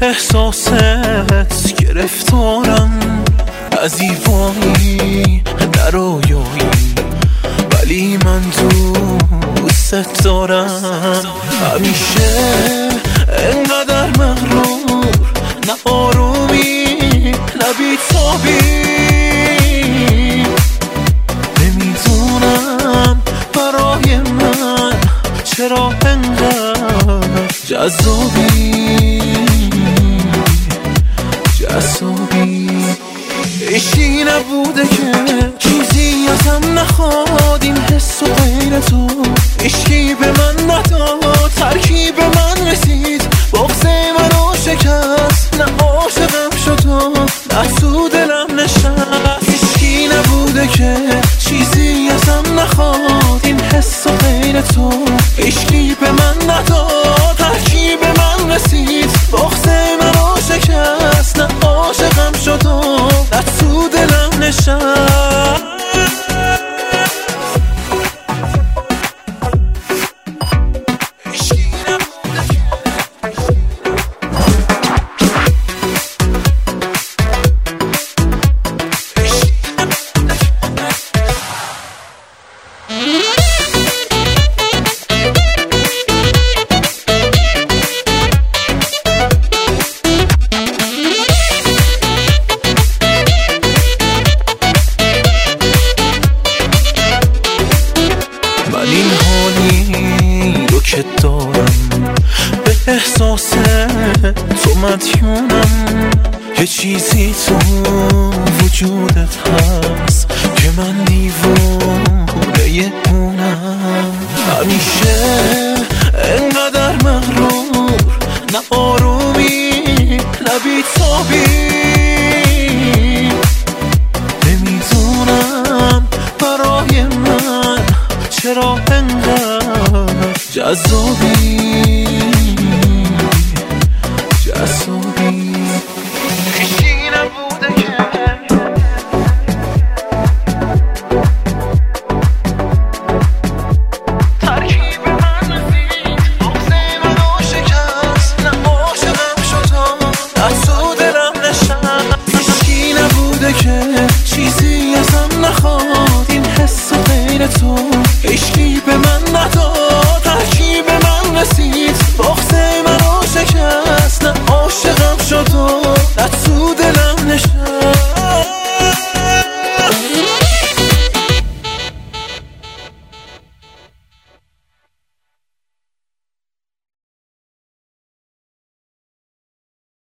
احساست گرفتارم، از ایوانی نرویایی، ولی من دوست دارم. همیشه انقدر مغرور، نه آرومی نه بی‌تابی، نمیدونم برای من چرا انقدر جذابی. عشقی نبوده که چیزی ازم نخواد، این حس و غیر تو عشقی به من نداد، ترکیب من رسید بغض منو شکست، نه عاشقم شد و نه تو دلم نشست. عشقی نبوده که چیزی ازم نخواد، این حس و غیر تو عشقی به من نداد، ترکیب من رسید بغض منو شکست، نه عاشقم شد و نه تو دلم نشست. این حالی رو که دارم، به احساس تو مدیونم، یه چیزی تو وجودت هست که من دیوونه اونم. همیشه انقدر مغرور، نه آرومی نه بی‌تابی، نمیدونم برای من چرا انقدر جذابی.